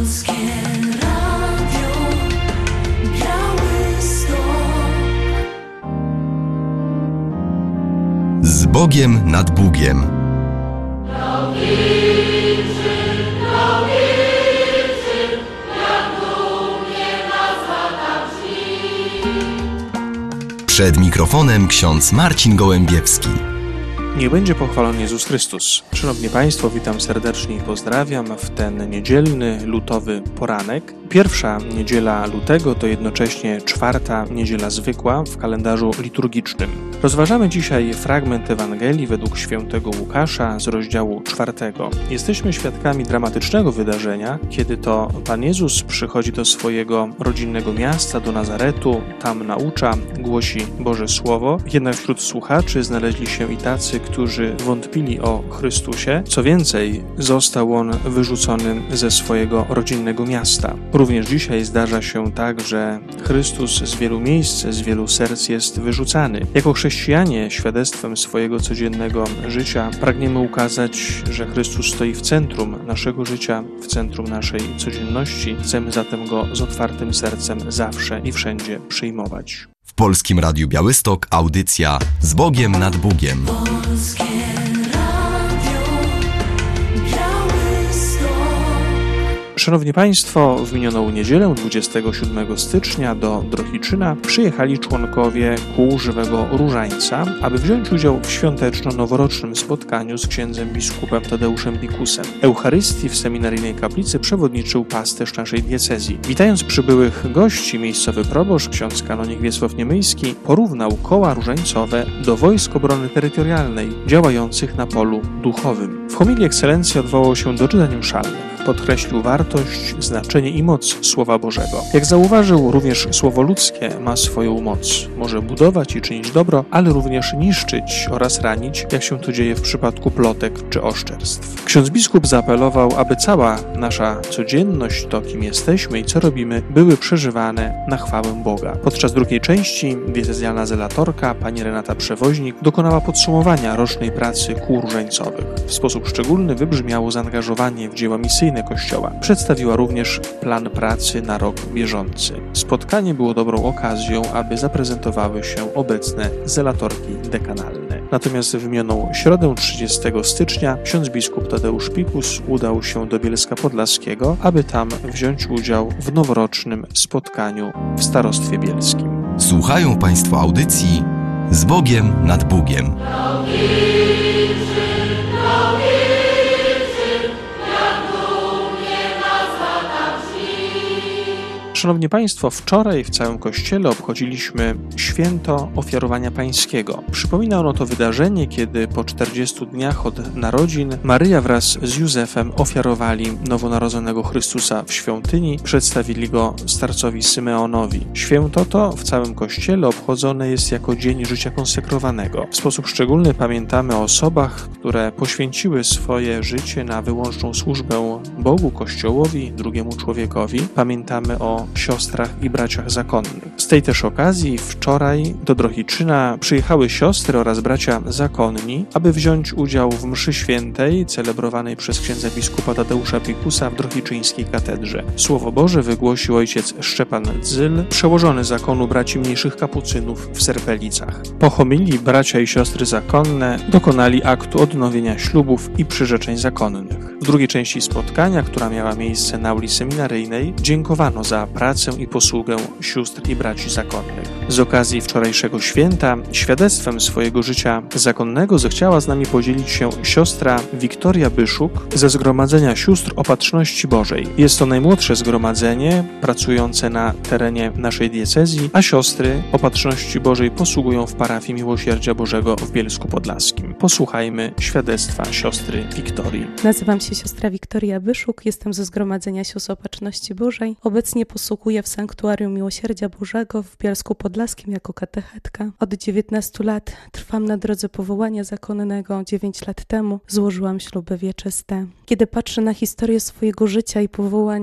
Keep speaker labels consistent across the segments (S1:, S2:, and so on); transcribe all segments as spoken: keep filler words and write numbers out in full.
S1: Polskie Radio Białystok.
S2: Z Bogiem nad Bugiem. Przed mikrofonem ksiądz Marcin Gołębiewski.
S3: Niech będzie pochwalony Jezus Chrystus. Szanowni Państwo, witam serdecznie i pozdrawiam w ten niedzielny, lutowy poranek. Pierwsza niedziela lutego to jednocześnie czwarta niedziela zwykła w kalendarzu liturgicznym. Rozważamy dzisiaj fragment Ewangelii według świętego Łukasza z rozdziału czwartego. Jesteśmy świadkami dramatycznego wydarzenia, kiedy to Pan Jezus przychodzi do swojego rodzinnego miasta, do Nazaretu, tam naucza, głosi Boże Słowo. Jednak wśród słuchaczy znaleźli się i tacy, którzy wątpili o Chrystusie. Co więcej, został On wyrzucony ze swojego rodzinnego miasta. Również dzisiaj zdarza się tak, że Chrystus z wielu miejsc, z wielu serc jest wyrzucany. Jako chrześcijanie świadectwem swojego codziennego życia pragniemy ukazać, że Chrystus stoi w centrum naszego życia, w centrum naszej codzienności. Chcemy zatem Go z otwartym sercem zawsze i wszędzie przyjmować.
S2: W Polskim Radiu Białystok audycja Z Bogiem nad Bugiem.
S1: Polskie Radio Białystok.
S3: Szanowni Państwo, w minioną niedzielę dwudziestego siódmego stycznia do Drohiczyna przyjechali członkowie kół Żywego Różańca, aby wziąć udział w świąteczno-noworocznym spotkaniu z księdzem biskupem Tadeuszem Pikusem. Eucharystii w seminaryjnej kaplicy przewodniczył pasterz naszej diecezji. Witając przybyłych gości, miejscowy proboszcz, ksiądz kanonik Wiesław Niemyjski, porównał koła różańcowe do wojsk obrony terytorialnej działających na polu duchowym. W homilii ekscelencji odwołał się do czytań mszalnych. Podkreślił wartość, znaczenie i moc Słowa Bożego. Jak zauważył, również słowo ludzkie ma swoją moc. Może budować i czynić dobro, ale również niszczyć oraz ranić, jak się to dzieje w przypadku plotek czy oszczerstw. Ksiądz biskup zaapelował, aby cała nasza codzienność, to kim jesteśmy i co robimy, były przeżywane na chwałę Boga. Podczas drugiej części diecezjalna zelatorka, pani Renata Przewoźnik, dokonała podsumowania rocznej pracy kół różańcowych. W sposób szczególny wybrzmiało zaangażowanie w dzieła misyjne Kościoła. Przedstawiła również plan pracy na rok bieżący. Spotkanie było dobrą okazją, aby zaprezentowały się obecne zelatorki dekanalne. Natomiast w minioną środę trzydziestego stycznia ksiądz biskup Tadeusz Pikus udał się do Bielska Podlaskiego, aby tam wziąć udział w noworocznym spotkaniu w starostwie bielskim.
S2: Słuchają Państwo audycji Z Bogiem nad Bugiem.
S3: Szanowni Państwo, wczoraj w całym Kościele obchodziliśmy święto Ofiarowania Pańskiego. Przypomina ono to wydarzenie, kiedy po czterdziestu dniach od narodzin Maryja wraz z Józefem ofiarowali nowonarodzonego Chrystusa w świątyni, przedstawili go starcowi Symeonowi. Święto to w całym Kościele obchodzone jest jako dzień życia konsekrowanego. W sposób szczególny pamiętamy o osobach, które poświęciły swoje życie na wyłączną służbę Bogu, Kościołowi, drugiemu człowiekowi. Pamiętamy o siostrach i braciach zakonnych. Z tej też okazji wczoraj do Drohiczyna przyjechały siostry oraz bracia zakonni, aby wziąć udział w mszy świętej celebrowanej przez księdza biskupa Tadeusza Pikusa w drohiczyńskiej katedrze. Słowo Boże wygłosił ojciec Szczepan Dzyl, przełożony zakonu braci mniejszych kapucynów w Serpelicach. Po homilii bracia i siostry zakonne dokonali aktu odnowienia ślubów i przyrzeczeń zakonnych. W drugiej części spotkania, która miała miejsce na auli seminaryjnej, dziękowano za pracę i posługę sióstr i braci zakonnych. Z okazji wczorajszego święta świadectwem swojego życia zakonnego zechciała z nami podzielić się siostra Wiktoria Byszuk ze Zgromadzenia Sióstr Opatrzności Bożej. Jest to najmłodsze zgromadzenie pracujące na terenie naszej diecezji, a siostry Opatrzności Bożej posługują w parafii Miłosierdzia Bożego w Bielsku Podlaskim. Posłuchajmy świadectwa siostry Wiktorii.
S4: Nazywam się siostra Wiktoria Byszuk, jestem ze Zgromadzenia Sióstr Opatrzności Bożej. Obecnie posługuję w Sanktuarium Miłosierdzia Bożego w Bielsku Podlaskim jako katechetka. Od dziewiętnastu lat trwam na drodze powołania zakonnego. dziewięć lat temu złożyłam śluby wieczyste. Kiedy patrzę na historię swojego życia i powołania,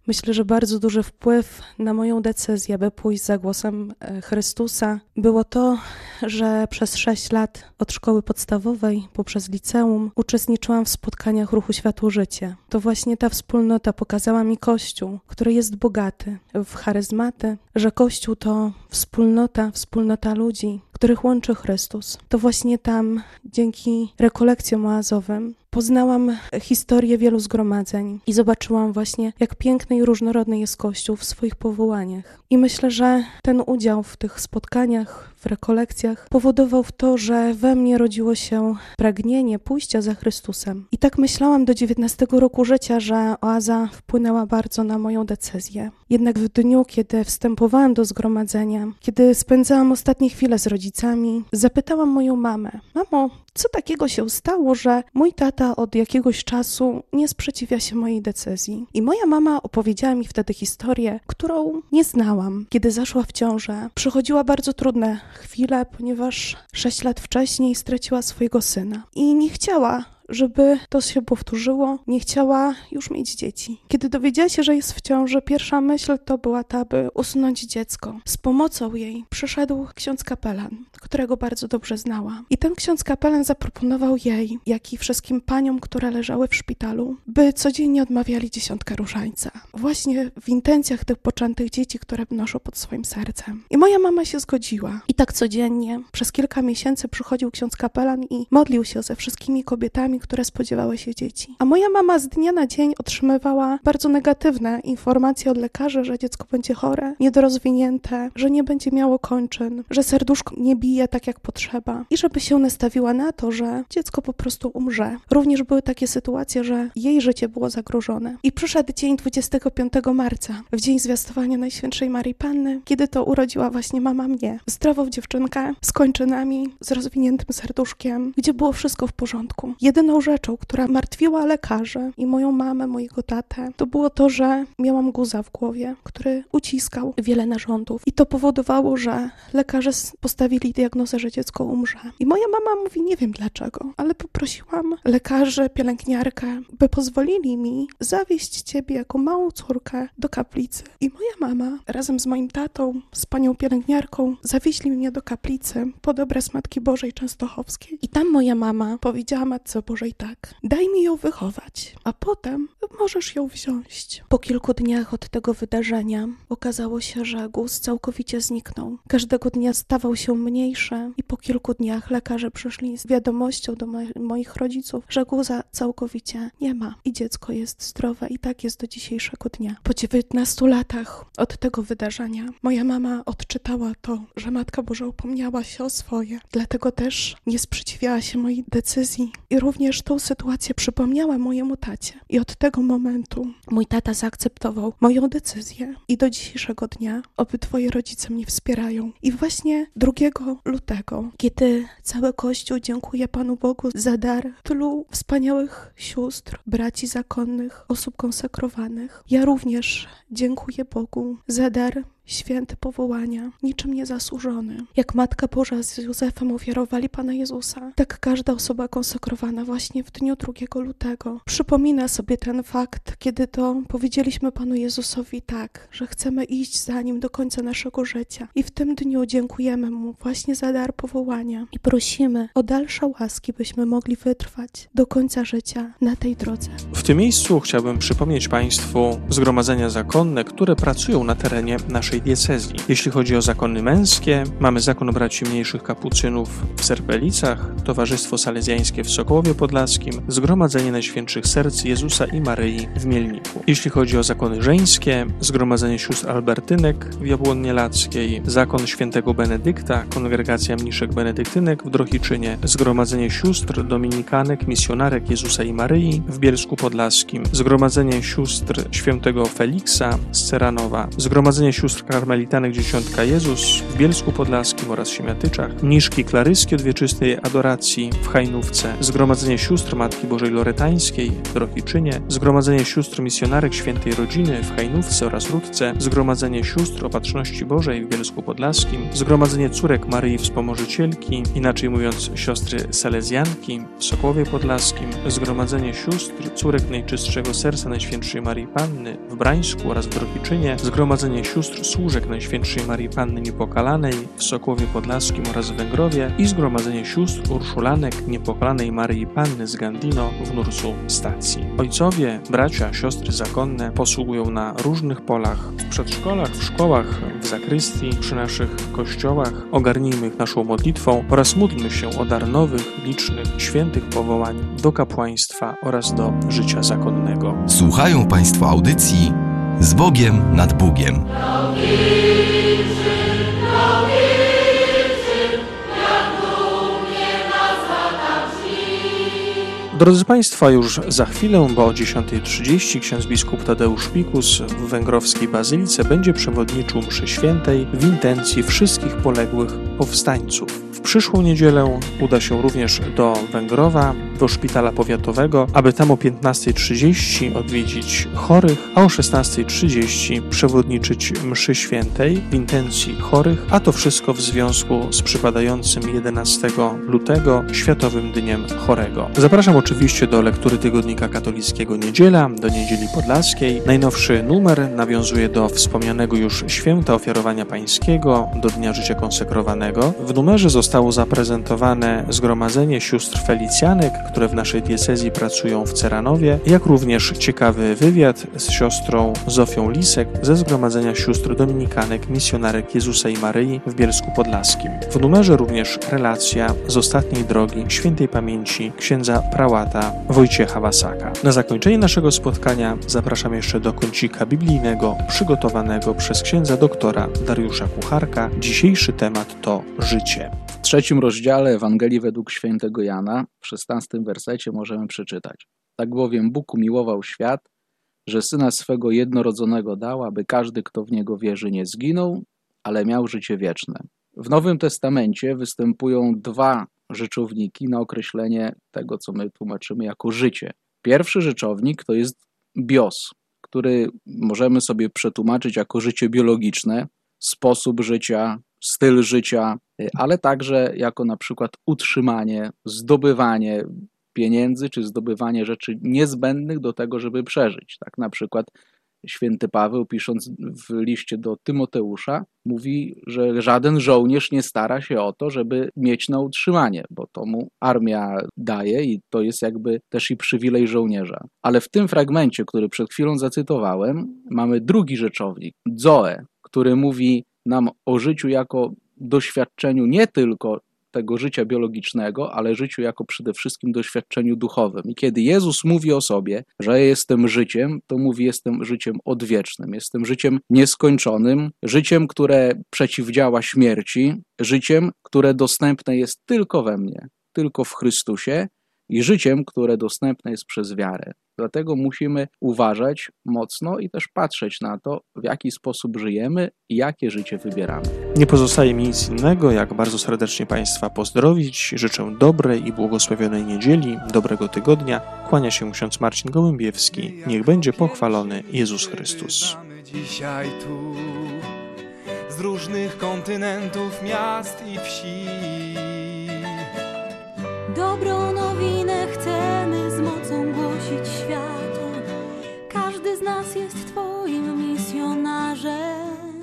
S4: Myślę, że bardzo duży wpływ na moją decyzję, by pójść za głosem Chrystusa, było to, że przez sześć lat od szkoły podstawowej poprzez liceum uczestniczyłam w spotkaniach Ruchu Światło-Życie. To właśnie ta wspólnota pokazała mi Kościół, który jest bogaty w charyzmaty, że Kościół to wspólnota, wspólnota ludzi, których łączy Chrystus. To właśnie tam, dzięki rekolekcjom oazowym, poznałam historię wielu zgromadzeń i zobaczyłam właśnie, jak piękny i różnorodny jest Kościół w swoich powołaniach. I myślę, że ten udział w tych spotkaniach, w rekolekcjach powodował w to, że we mnie rodziło się pragnienie pójścia za Chrystusem. I tak myślałam do dziewiętnastego roku życia, że oaza wpłynęła bardzo na moją decyzję. Jednak w dniu, kiedy wstępowałam do zgromadzenia, kiedy spędzałam ostatnie chwile z rodzicami, zapytałam moją mamę: mamo, co takiego się stało, że mój tata od jakiegoś czasu nie sprzeciwia się mojej decyzji? I moja mama opowiedziała mi wtedy historię, którą nie znałam. Kiedy zaszła w ciążę, przechodziła bardzo trudne chwile, ponieważ sześć lat wcześniej straciła swojego syna i nie chciała, żeby to się powtórzyło, nie chciała już mieć dzieci. Kiedy dowiedziała się, że jest w ciąży, pierwsza myśl to była ta, by usunąć dziecko. Z pomocą jej przyszedł ksiądz kapelan, którego bardzo dobrze znała. I ten ksiądz kapelan zaproponował jej, jak i wszystkim paniom, które leżały w szpitalu, by codziennie odmawiali dziesiątkę różańca. Właśnie w intencjach tych poczętych dzieci, które noszą pod swoim sercem. I moja mama się zgodziła. I tak codziennie, przez kilka miesięcy przychodził ksiądz kapelan i modlił się ze wszystkimi kobietami, które spodziewały się dzieci. A moja mama z dnia na dzień otrzymywała bardzo negatywne informacje od lekarzy, że dziecko będzie chore, niedorozwinięte, że nie będzie miało kończyn, że serduszko nie bije tak jak potrzeba i żeby się nastawiła na to, że dziecko po prostu umrze. Również były takie sytuacje, że jej życie było zagrożone. I przyszedł dzień dwudziestego piątego marca, w dzień zwiastowania Najświętszej Maryi Panny, kiedy to urodziła właśnie mama mnie. Zdrową dziewczynkę z kończynami, z rozwiniętym serduszkiem, gdzie było wszystko w porządku. Jedyną rzeczą, która martwiła lekarzy i moją mamę, mojego tatę, to było to, że miałam guza w głowie, który uciskał wiele narządów. I to powodowało, że lekarze postawili diagnozę, że dziecko umrze. I moja mama mówi, nie wiem dlaczego, ale poprosiłam lekarzy, pielęgniarkę, by pozwolili mi zawieźć ciebie jako małą córkę do kaplicy. I moja mama razem z moim tatą, z panią pielęgniarką zawieźli mnie do kaplicy pod obraz Matki Bożej Częstochowskiej. I tam moja mama powiedziała Matce Bożej tak: daj mi ją wychować, a potem możesz ją wziąć. Po kilku dniach od tego wydarzenia okazało się, że guz całkowicie zniknął. Każdego dnia stawał się mniejszy i po kilku dniach lekarze przyszli z wiadomością do mo- moich rodziców, że guza całkowicie nie ma i dziecko jest zdrowe i tak jest do dzisiejszego dnia. Po dziewiętnastu latach od tego wydarzenia moja mama odczytała to, że Matka Boża upomniała się o swoje. Dlatego też nie sprzeciwiała się mojej decyzji i również tą sytuację przypomniała mojemu tacie. I od tego momentu mój tata zaakceptował moją decyzję i do dzisiejszego dnia obydwoje rodzice mnie wspierają. I właśnie drugiego lutego, kiedy cały Kościół dziękuje Panu Bogu za dar tylu wspaniałych sióstr, braci zakonnych, osób konsekrowanych, ja również dziękuję Bogu za dar święty powołania, niczym niezasłużony. Jak Matka Boża z Józefem ofiarowali Pana Jezusa, tak każda osoba konsekrowana właśnie w dniu drugiego lutego przypomina sobie ten fakt, kiedy to powiedzieliśmy Panu Jezusowi tak, że chcemy iść za Nim do końca naszego życia. I w tym dniu dziękujemy Mu właśnie za dar powołania i prosimy o dalsze łaski, byśmy mogli wytrwać do końca życia na tej drodze.
S3: W tym miejscu chciałbym przypomnieć Państwu zgromadzenia zakonne, które pracują na terenie naszej diecezji. Jeśli chodzi o zakony męskie, mamy zakon braci mniejszych kapucynów w Serpelicach, Towarzystwo Salezjańskie w Sokołowie Podlaskim, Zgromadzenie Najświętszych Serc Jezusa i Maryi w Mielniku. Jeśli chodzi o zakony żeńskie, Zgromadzenie Sióstr Albertynek w Jabłonnie Lackiej, zakon Świętego Benedykta, Kongregacja Mniszek Benedyktynek w Drohiczynie, Zgromadzenie Sióstr Dominikanek, Misjonarek Jezusa i Maryi w Bielsku Podlaskim, Zgromadzenie Sióstr Świętego Feliksa z Ceranowa, Zgromadzenie Sióstr karmelitanek Dzieciątka Jezus w Bielsku Podlaskim oraz Siemiatyczach, mniszki klaryskie od Wieczystej Adoracji w Hajnówce, Zgromadzenie Sióstr Matki Bożej Loretańskiej w Drohiczynie, Zgromadzenie Sióstr Misjonarek Świętej Rodziny w Hajnówce oraz Rudce, Zgromadzenie Sióstr Opatrzności Bożej w Bielsku Podlaskim, Zgromadzenie Córek Maryi Wspomożycielki, inaczej mówiąc siostry Salezjanki w Sokołowie Podlaskim, Zgromadzenie Sióstr Córek Najczystszego Serca Najświętszej Marii Panny w Brańsku oraz w Drohiczynie, Zgromadzenie Sióstr Służek Najświętszej Marii Panny Niepokalanej w Sokołowie Podlaskim oraz w Węgrowie i Zgromadzenie Sióstr Urszulanek Niepokalanej Maryi Panny z Gandino w Nursu Stacji. Ojcowie, bracia, siostry zakonne posługują na różnych polach, w przedszkolach, w szkołach, w zakrystii, przy naszych kościołach. Ogarnijmy ich naszą modlitwą oraz módlmy się o dar nowych, licznych, świętych powołań do kapłaństwa oraz do życia zakonnego.
S2: Słuchają Państwo audycji Z Bogiem nad Bugiem.
S3: Drodzy Państwo, już za chwilę, bo o dziesiątej trzydzieści ksiądz biskup Tadeusz Pikus w węgrowskiej bazylice będzie przewodniczył mszy świętej w intencji wszystkich poległych powstańców. W przyszłą niedzielę uda się również do Węgrowa, do szpitala powiatowego, aby tam o piętnastej trzydzieści odwiedzić chorych, a o szesnastej trzydzieści przewodniczyć mszy świętej w intencji chorych, a to wszystko w związku z przypadającym jedenastego lutego Światowym Dniem Chorego. Zapraszam oczywiście do lektury Tygodnika Katolickiego Niedziela, do Niedzieli Podlaskiej. Najnowszy numer nawiązuje do wspomnianego już Święta Ofiarowania Pańskiego, do Dnia Życia Konsekrowanego. W numerze zostało zaprezentowane Zgromadzenie Sióstr Felicjanek, które w naszej diecezji pracują w Ceranowie, jak również ciekawy wywiad z siostrą Zofią Lisek ze Zgromadzenia Sióstr Dominikanek Misjonarek Jezusa i Maryi w Bielsku Podlaskim. W numerze również relacja z ostatniej drogi świętej pamięci księdza prałata Wojciecha Wasaka. Na zakończenie naszego spotkania zapraszam jeszcze do kącika biblijnego przygotowanego przez księdza doktora Dariusza Kucharka. Dzisiejszy temat to życie.
S5: W trzecim rozdziale Ewangelii według świętego Jana, w szesnastym wersecie możemy przeczytać: Tak bowiem Bóg umiłował świat, że Syna swego jednorodzonego dał, aby każdy, kto w Niego wierzy, nie zginął, ale miał życie wieczne. W Nowym Testamencie występują dwa rzeczowniki na określenie tego, co my tłumaczymy jako życie. Pierwszy rzeczownik to jest bios, który możemy sobie przetłumaczyć jako życie biologiczne, sposób życia, styl życia, ale także jako na przykład utrzymanie, zdobywanie pieniędzy czy zdobywanie rzeczy niezbędnych do tego, żeby przeżyć. Tak na przykład święty Paweł, pisząc w liście do Tymoteusza, mówi, że żaden żołnierz nie stara się o to, żeby mieć na utrzymanie, bo to mu armia daje i to jest jakby też i przywilej żołnierza. Ale w tym fragmencie, który przed chwilą zacytowałem, mamy drugi rzeczownik, zoe, który mówi nam o życiu jako doświadczeniu nie tylko tego życia biologicznego, ale życiu jako przede wszystkim doświadczeniu duchowym. I kiedy Jezus mówi o sobie, że jestem życiem, to mówi jestem życiem odwiecznym, jestem życiem nieskończonym, życiem, które przeciwdziała śmierci, życiem, które dostępne jest tylko we mnie, tylko w Chrystusie i życiem, które dostępne jest przez wiarę. Dlatego musimy uważać mocno i też patrzeć na to, w jaki sposób żyjemy i jakie życie wybieramy.
S3: Nie pozostaje mi nic innego, jak bardzo serdecznie Państwa pozdrowić. Życzę dobrej i błogosławionej niedzieli, dobrego tygodnia. Kłania się ksiądz Marcin Gołębiewski. Niech będzie pochwalony Jezus Chrystus.
S6: Dzisiaj tu z różnych kontynentów, miast i wsi.
S1: Dobrą nowinę chcemy z mocą głosić światu. Każdy z nas jest Twoim misjonarzem.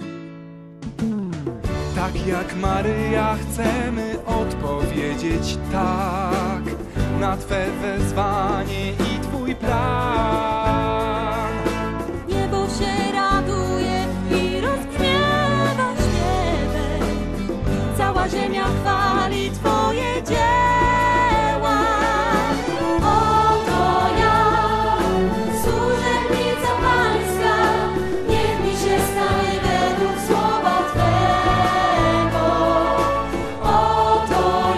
S6: Tak jak Maryja chcemy odpowiedzieć tak na Twe wezwanie i Twój plan.
S1: Niebo się raduje i rozbrzmiewa śpiewem. Cała ziemia chwali Twoje dzieła.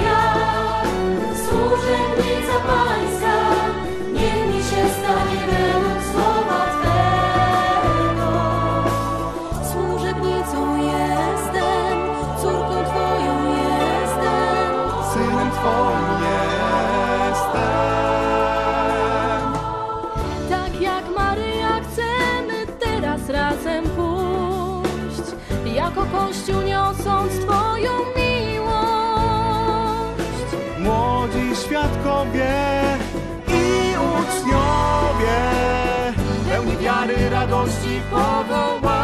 S1: Pańska, niech mi się stanie jako Kościół niosąc Twoją miłość.
S7: Młodzi świadkowie i uczniowie, pełni wiary, radości, powołania.